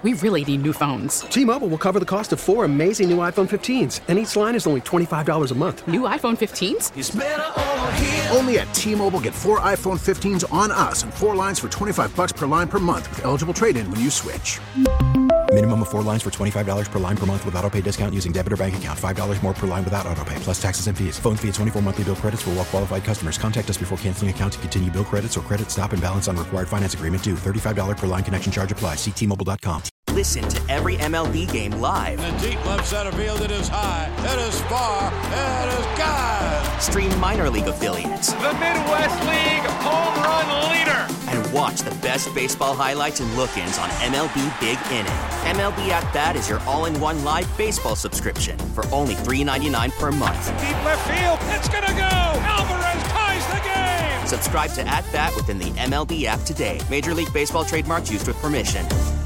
We really need new phones. T-Mobile will cover the cost of 4 amazing new iPhone 15s, and each line is only $25 a month. New iPhone 15s? It's better over here. Only at T-Mobile, get 4 iPhone 15s on us and 4 lines for $25 per line per month with eligible trade-in when you switch. Minimum of 4 lines for $25 per line per month with autopay discount using debit or bank account. $5 more per line without autopay, plus taxes and fees. Phone fee at 24 monthly bill credits for well-qualified customers. Contact us before canceling account to continue bill credits or credit stop and balance on required finance agreement due. $35 per line connection charge applies. See T-Mobile.com. Listen to every MLB game live. In the deep left center field, it is high, it is far, it is gone. Stream minor league affiliates. The Midwest League home run leader. And watch the best baseball highlights and look-ins on MLB Big Inning. MLB At Bat is your all-in-one live baseball subscription for only $3.99 per month. Deep left field, it's gonna go. Alvarez ties the game. Subscribe to At Bat within the MLB app today. Major League Baseball trademarks used with permission.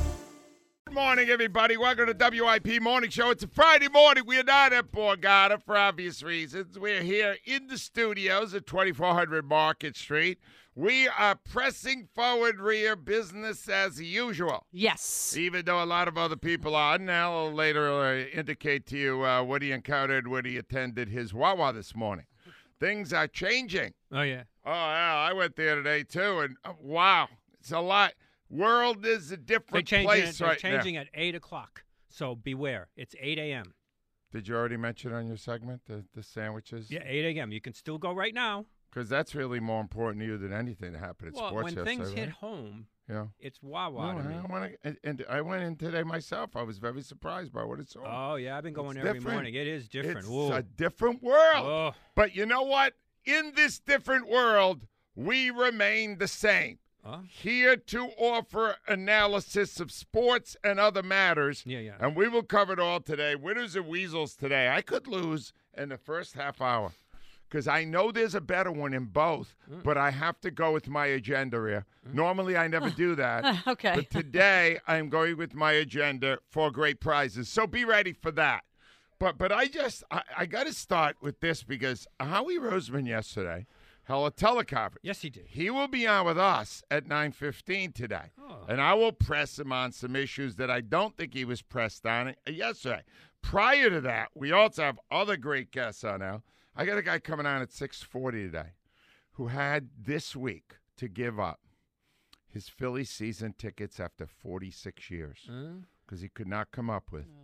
Good morning, everybody. Welcome to WIP Morning Show. It's a Friday morning. We are not at Borgata for obvious reasons. We're here in the studios at 2400 Market Street. We are pressing forward, Rhea, business as usual. Yes. Even though a lot of other people are. And I'll later indicate to you what he encountered when he attended his Wawa this morning. Things are changing. Oh, yeah. Oh, yeah. I went there today, too, and wow, it's a lot. World is a different place right now. They're changing at 8 o'clock, so beware. It's 8 a.m. Did you already mention on your segment the sandwiches? Yeah, 8 a.m. You can still go right now. Because that's really more important to you than anything that happened at sports yesterday. When things right? hit home, yeah. It's Wawa to me. I went in today myself. I was very surprised by what it saw. Oh, yeah, I've been going every morning. It is different. It's a different world. Oh. But you know what? In this different world, we remain the same. Here to offer analysis of sports and other matters. Yeah. And we will cover it all today. Winners and weasels today. I could lose in the first half hour because I know there's a better one in both, but I have to go with my agenda here. Normally, I never do that. Okay. But today, I'm going with my agenda for great prizes. So be ready for that. But I got to start with this because Howie Roseman yesterday held a teleconference. Yes, he did. He will be on with us at 9:15 today. Oh. And I will press him on some issues that I don't think he was pressed on yesterday. Prior to that, we also have other great guests on now. I got a guy coming on at 6:40 today who had this week to give up his Philly season tickets after 46 years because he could not come up with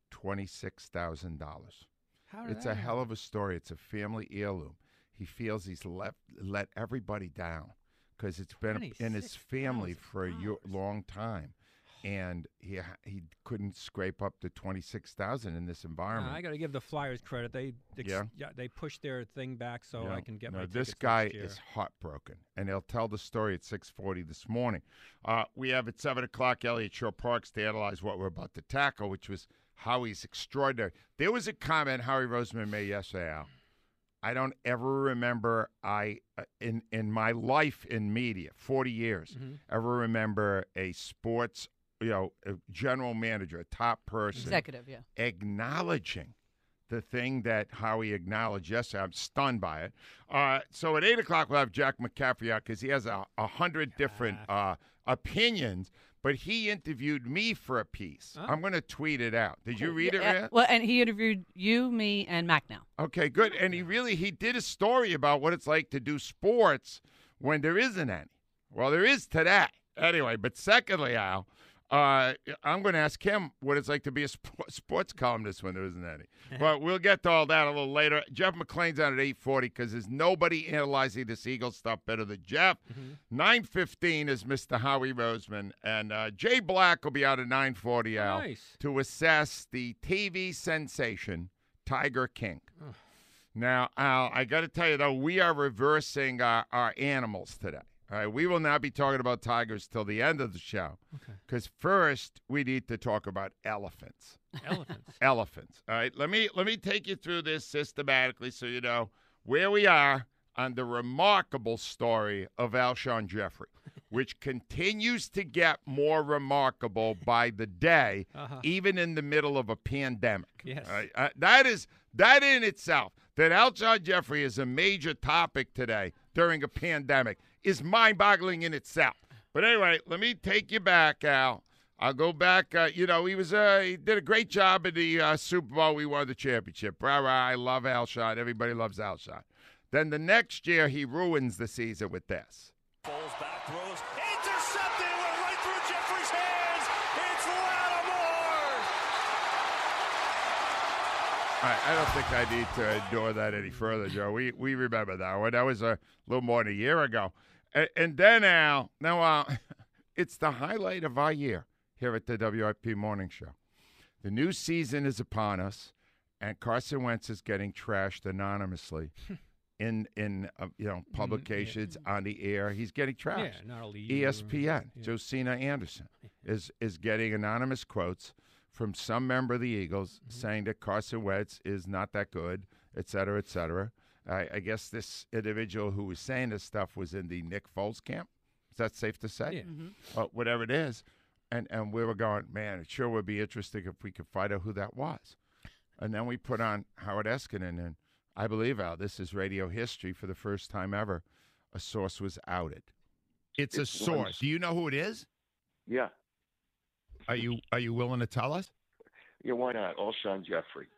$26,000. It's a hell of a story. It's a family heirloom. He feels he's let everybody down because it's been in his family for a long time, and he couldn't scrape up to $26,000 in this environment. I got to give the Flyers credit. They pushed their thing back so I can get my tickets this guy next year. is heartbroken, and he'll tell the story at 6:40 this morning. We have at 7 o'clock Elliott Shore Parks to analyze what we're about to tackle, which was Howie's extraordinary. There was a comment Howie Roseman made yesterday, Al. I don't ever remember in my life in media, 40 years, ever remember a sports, a general manager, a top person, executive, acknowledging the thing that Howie acknowledged yesterday. I'm stunned by it. So at 8 o'clock we'll have Jack McCaffrey out because he has 100 different opinions. But he interviewed me for a piece. I'm going to tweet it out. Did you read it, Rhea? Well, and he interviewed you, me, and Mac now. Okay, good. And he did a story about what it's like to do sports when there isn't any. Well, there is today. Anyway, but secondly, Al, I'm going to ask him what it's like to be a sports columnist when there isn't any. But we'll get to all that a little later. Jeff McClain's on at 8:40 because there's nobody analyzing this Eagles stuff better than Jeff. 9:15 is Mr. Howie Roseman. And Jay Black will be out at 9:40, Al, to assess the TV sensation Tiger King. Now, Al, I got to tell you, though, we are reversing our animals today. All right, we will not be talking about tigers till the end of the show. Because first, we need to talk about elephants. Elephants. All right, let me take you through this systematically so you know where we are on the remarkable story of Alshon Jeffrey, which continues to get more remarkable by the day, even in the middle of a pandemic. Yes. That in itself, that Alshon Jeffrey is a major topic today during a pandemic, is mind-boggling in itself. But anyway, let me take you back, Al. I'll go back. He did a great job in the Super Bowl. We won the championship. Rah, rah, I love Alshon. Everybody loves Alshon. Then the next year, he ruins the season with this. Foles back throws. Intercepted. It went right through Jeffrey's hands. It's Lattimore. All right, I don't think I need to endure that any further, Joe. We remember that one. That was a little more than a year ago. And then, Al, now it's the highlight of our year here at the WIP Morning Show. The new season is upon us, and Carson Wentz is getting trashed anonymously in publications, on the air. He's getting trashed. Yeah, not a league. ESPN, Josina Anderson, is getting anonymous quotes from some member of the Eagles saying that Carson Wentz is not that good, et cetera, et cetera. I guess this individual who was saying this stuff was in the Nick Foles camp. Is that safe to say? Yeah. Well, whatever it is. And we were going, man, it sure would be interesting if we could find out who that was. And then we put on Howard Eskinen, and I believe, Al, this is radio history. For the first time ever, a source was outed. It's a source. Do you know who it is? Yeah. Are you willing to tell us? Yeah, why not? Alshon Jeffrey.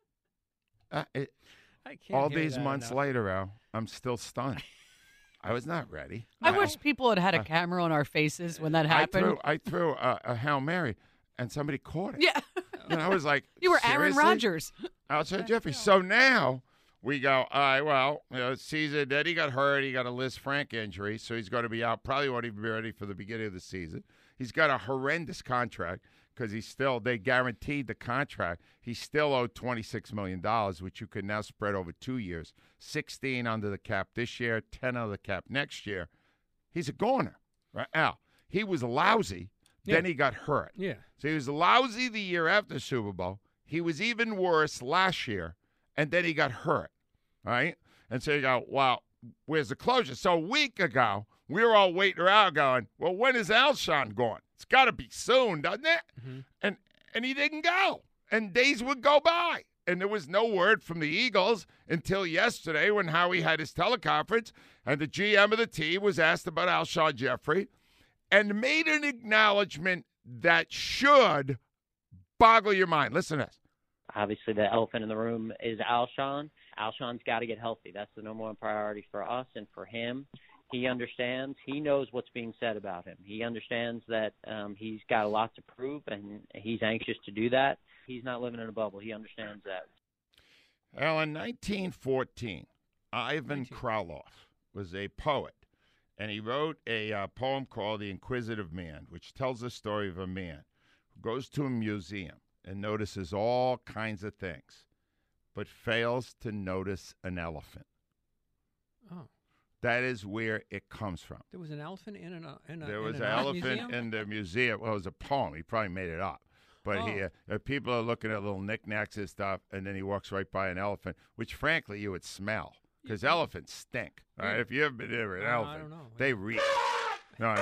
All these months later, Al, I'm still stunned. I was not ready. I wish people had a camera on our faces when that happened. I threw a Hail Mary, and somebody caught it. Yeah. And I was like, you were seriously? Aaron Rodgers. Alshon Jeffrey. So now we go, all right, well, season, then he got hurt. He got a Liz Frank injury, so he's going to be out. Probably won't even be ready for the beginning of the season. He's got a horrendous contract because they guaranteed the contract. He still owed $26 million, which you can now spread over 2 years. 16 under the cap this year, 10 under the cap next year. He's a goner, right? Al, he was lousy. Then he got hurt. Yeah. So he was lousy the year after the Super Bowl. He was even worse last year, and then he got hurt, right? And so you go, well, where's the closure? So a week ago, we were all waiting around going, well, when is Alshon going? It's got to be soon, doesn't it? Mm-hmm. And he didn't go. And days would go by. And there was no word from the Eagles until yesterday when Howie had his teleconference, and the GM of the team was asked about Alshon Jeffrey and made an acknowledgement that should boggle your mind. Listen to this. Obviously, the elephant in the room is Alshon. Alshon's got to get healthy. That's the number one priority for us and for him. He understands. He knows what's being said about him. He understands that he's got a lot to prove, and he's anxious to do that. He's not living in a bubble. He understands that. Well, in 1914, Ivan Kralov was a poet, and he wrote a poem called The Inquisitive Man, which tells the story of a man who goes to a museum and notices all kinds of things, but fails to notice an elephant. Oh. That is where it comes from. There was an elephant in There was an elephant museum? in the museum. Well, it was a poem. He probably made it up. But people are looking at little knickknacks and stuff, and then he walks right by an elephant, which, frankly, you would smell, because elephants stink. All right? If you ever been near an elephant, I don't know. they reek. No,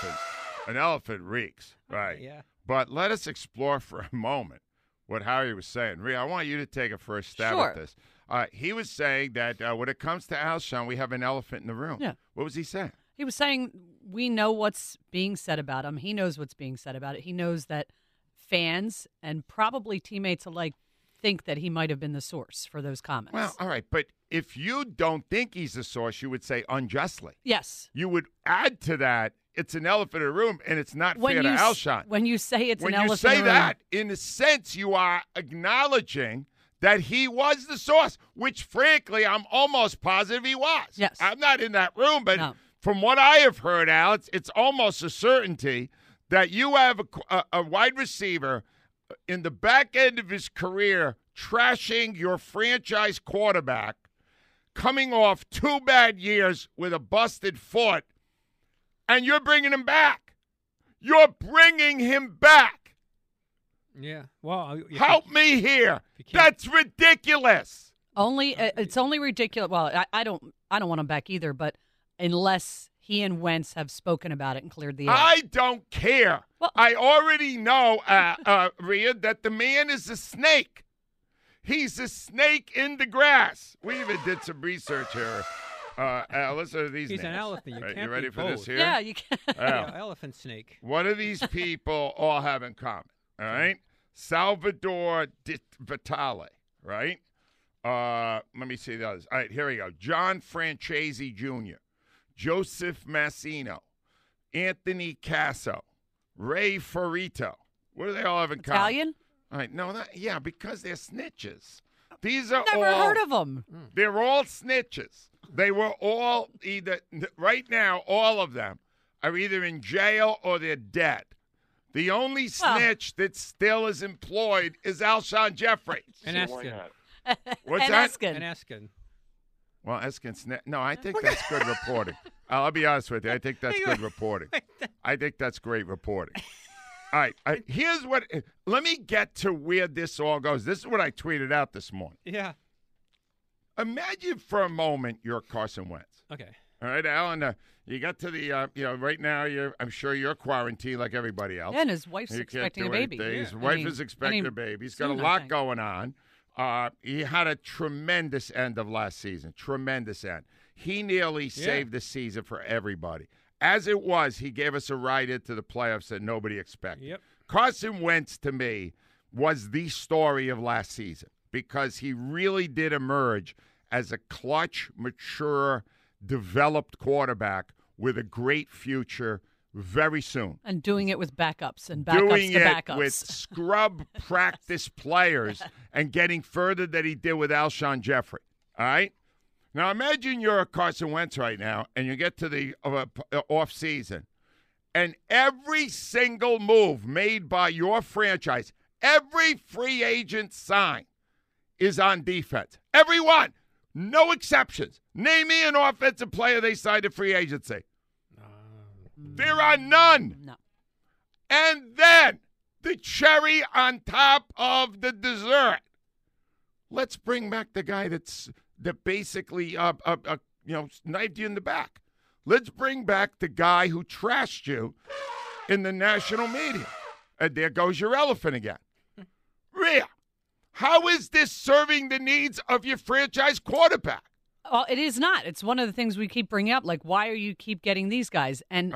an elephant reeks, right? Yeah. But let us explore for a moment what Harry was saying. Rhea, I want you to take a first stab at this. He was saying that when it comes to Alshon, we have an elephant in the room. Yeah. What was he saying? He was saying we know what's being said about him. He knows what's being said about it. He knows that fans and probably teammates alike think that he might have been the source for those comments. Well, all right, but if you don't think he's the source, you would say unjustly. Yes. You would add to that, it's an elephant in a room, and it's not fair to Alshon. When you say it's an elephant in a room. When you say that, in a sense, you are acknowledging that he was the source, which, frankly, I'm almost positive he was. Yes. I'm not in that room, but from what I have heard, Alex, it's almost a certainty that you have a wide receiver in the back end of his career trashing your franchise quarterback, coming off 2 bad years with a busted foot, and you're bringing him back. You're bringing him back. Yeah. Well, help me here. That's ridiculous. It's only ridiculous. Well, I don't want him back either, but unless he and Wentz have spoken about it and cleared the air. I don't care. Well, I already know, Rhea, that the man is a snake. He's a snake in the grass. We even did some research here. Listen to these He's names. an elephant. You can't you ready be for both. this here? Yeah, you can. Yeah, elephant snake. What do these people all have in common? All right? Salvador Vitale, right? Let me see the others. All right, here we go. John Francesi Jr., Joseph Massino, Anthony Casso, Ray Ferrito. What do they all have in common? Italian? All right, no, yeah, because they're snitches. These are Never all. heard of them. They're all snitches. They were all either, right now, all of them are either in jail or they're dead. The only snitch that still is employed is Alshon Jeffrey. And Eskin. What's and that? Eskin. And Eskin. Well, Eskin's no, I think that's good reporting. I'll be honest with you. I think that's good reporting. I think that's great reporting. All right, here's what. Let me get to where this all goes. This is what I tweeted out this morning. Yeah. Imagine for a moment you're Carson Wentz. Okay. All right, Alan. You got to the, right now. I'm sure you're quarantined like everybody else. Yeah, and his wife's You can't expecting a do baby. anything. Yeah. His wife is expecting a baby. He's got a soon, I lot think. going on. He had a tremendous end of last season. Tremendous end. He nearly saved the season for everybody. As it was, he gave us a ride into the playoffs that nobody expected. Yep. Carson Wentz, to me, was the story of last season because he really did emerge as a clutch, mature, developed quarterback with a great future very soon. And doing it with backups and backups Doing to it backups. with scrub practice players and getting further than he did with Alshon Jeffrey. All right? Now, imagine you're a Carson Wentz right now, and you get to the off season, and every single move made by your franchise, every free agent sign is on defense. Every one. No exceptions. Name me an offensive player they signed to free agency. There are none. No. And then the cherry on top of the dessert. Let's bring back the guy that basically knifed you in the back. Let's bring back the guy who trashed you in the national media. And there goes your elephant again. Rhea, how is this serving the needs of your franchise quarterback? Well, it is not. It's one of the things we keep bringing up. Like, why are you keep getting these guys? And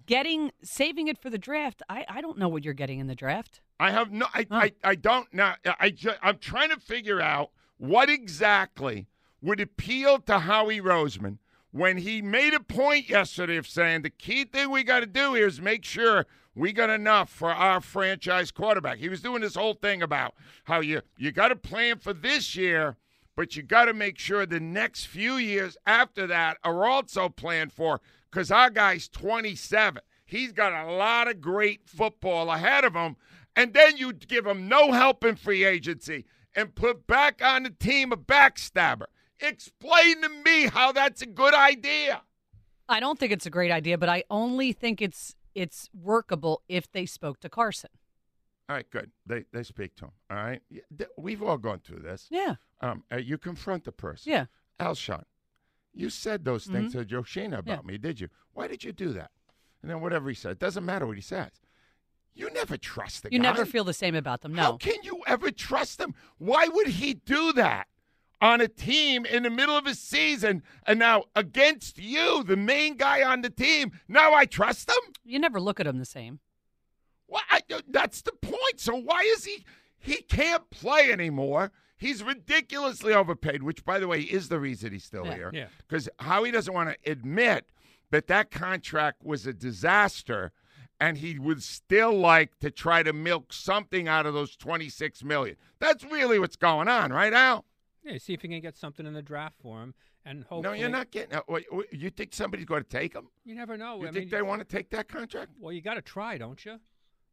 saving it for the draft, I don't know what you're getting in the draft. I have no, I don't know. I'm trying to figure out what exactly would appeal to Howie Roseman when he made a point yesterday of saying the key thing we got to do here is make sure we got enough for our franchise quarterback. He was doing this whole thing about how you got to plan for this year, but you got to make sure the next few years after that are also planned for because our guy's 27. He's got a lot of great football ahead of him, and then you give him no help in free agency and put back on the team a backstabber. Explain to me how that's a good idea. I don't think it's a great idea, but I only think it's workable if they spoke to Carson. All right, good. They speak to him. All right, we've all gone through this. Yeah. You confront the person. Yeah. Alshon, you said those things to Joe Shana about me, did you? Why did you do that? And then whatever he said, it doesn't matter what he says. You never trust the guy. You never feel the same about them, no. How can you ever trust him? Why would he do that on a team in the middle of a season and now against you, the main guy on the team? Now I trust him? You never look at him the same. Well, that's the point. So why is he can't play anymore? He's ridiculously overpaid, which, by the way, is the reason he's still here. Yeah. Because Howie doesn't want to admit that contract was a disaster, and he would still like to try to milk something out of those $26 million. That's really what's going on, right, Al? Yeah, see if he can get something in the draft for him, and hopefully. No, you're not getting. You think somebody's going to take him? You never know. You think they want to take that contract? Well, you got to try, don't you?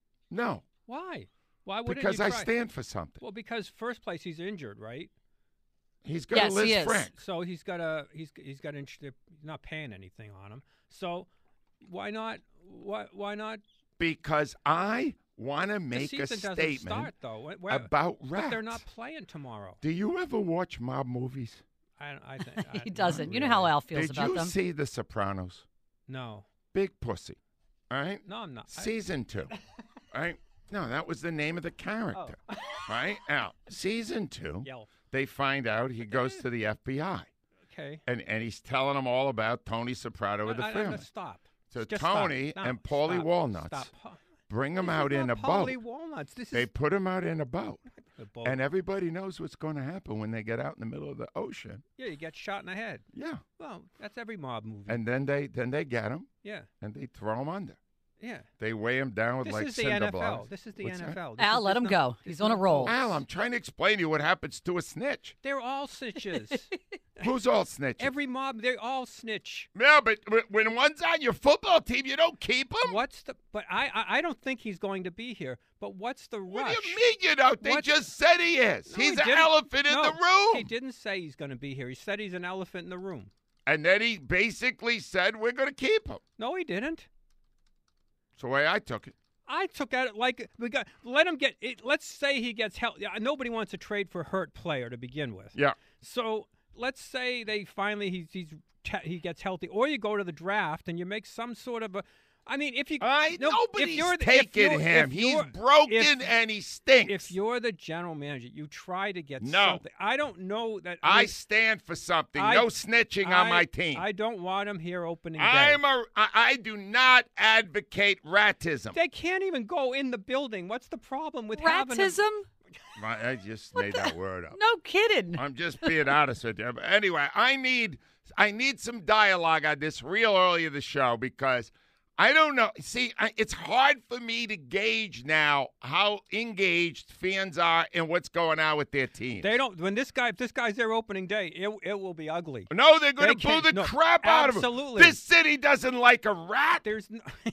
No. Why? Why wouldn't because you I try? stand for something. Well, because first place he's injured, right? He's got a Liz Frank. So he's got they're not paying anything on him. So why not? Why not? Because I want to make a statement start, though. about rats. But they're not playing tomorrow. Do you ever watch mob movies? I think he doesn't. Really. You know how Al feels about them. Did you see The Sopranos? No. Big pussy. All right? No, I'm not. Season 2. All right? No, that was the name of the character. Right? Al, season 2, they find out he goes to the FBI. Okay. And he's telling them all about Tony Soprano with the family. Stop. So Just Tony stop. No, and Paulie stop. Walnuts Stop. bring him This out is in not a boat. Paulie Walnuts. They put him out in a boat. A boat. And everybody knows what's going to happen when they get out in the middle of the ocean. Yeah, you get shot in the head. Yeah. Well, that's every mob movie. And then they get him. Yeah. And they throw him under. Yeah. They weigh him down with This like is the cinder NFL. blocks. This is the What's that? NFL. Al, let him go. He's on a roll. Al, I'm trying to explain to you what happens to a snitch. They're all snitches. Who's all snitches? Every mob, they all snitch. Yeah, but when one's on your football team, you don't keep him. But I don't think he's going to be here. But what's the rush? What do you mean you don't? They just said he is. No, He's he an didn't. elephant in the room. He didn't say he's going to be here. He said he's an elephant in the room. And then he basically said we're going to keep him. No, he didn't. That's the way I took it. I took at it like let him get it. Let's say he gets help. Nobody wants to trade for a hurt player to begin with. Yeah. So let's say they finally he gets healthy, or you go to the draft and you make some sort of a. I mean, if you nobody's taking him. He's broken and he stinks. If you're the general manager, you try to get something. I don't know that. I stand for something. No snitching on my team. I don't want him here opening day. I do not advocate ratism. They can't even go in the building. What's the problem with ratism? I just made that word up. No kidding. I'm just being honest with you. But anyway, I need some dialogue on this real early in the show because I don't know. See, it's hard for me to gauge now how engaged fans are in what's going on with their team. They don't. If this guy's there opening day, it will be ugly. No, they're going to boo the crap out of him. Absolutely. This city doesn't like a rat. There's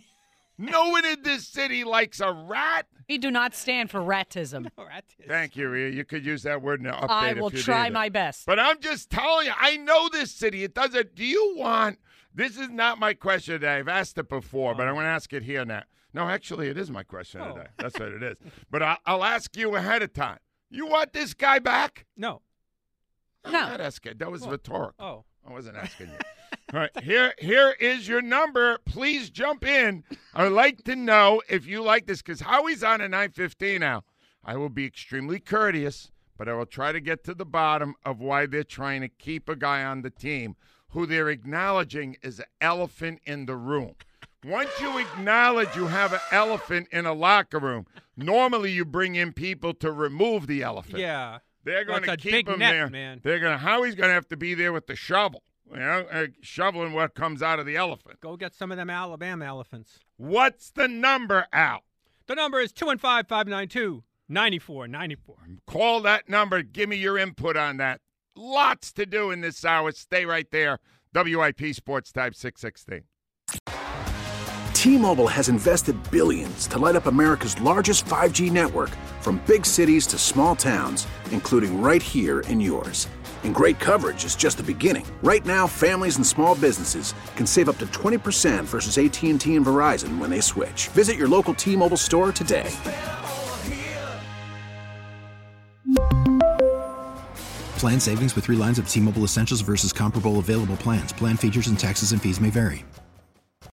no one in this city likes a rat. We do not stand for ratism. Thank you, Rhea. You could use that word in an update. I will try my best. But I'm just telling you, I know this city. It doesn't. Do you want? This is not my question today. I've asked it before, but I'm going to ask it here now. No, actually, it is my question today. That's what it is. But I'll ask you ahead of time. You want this guy back? No. I'm not asking. That was rhetorical. Oh. I wasn't asking you. All right, here is your number. Please jump in. I would like to know if you like this because Howie's on at 9:15 now. I will be extremely courteous, but I will try to get to the bottom of why they're trying to keep a guy on the team who they're acknowledging is an elephant in the room. Once you acknowledge you have an elephant in a locker room, normally you bring in people to remove the elephant. Yeah. They're going to keep big him net, there. Man. Howie's going to have to be there with the shovel, shoveling what comes out of the elephant. Go get some of them Alabama elephants. What's the number, Al? The number is 215-592-9494. Call that number. Give me your input on that. Lots to do in this hour. Stay right there. WIP Sports Type 616. T-Mobile has invested billions to light up America's largest 5G network from big cities to small towns, including right here in yours. And great coverage is just the beginning. Right now, families and small businesses can save up to 20% versus AT&T and Verizon when they switch. Visit your local T-Mobile store today. Plan savings with 3 lines of T-Mobile Essentials versus comparable available plans. Plan features and taxes and fees may vary.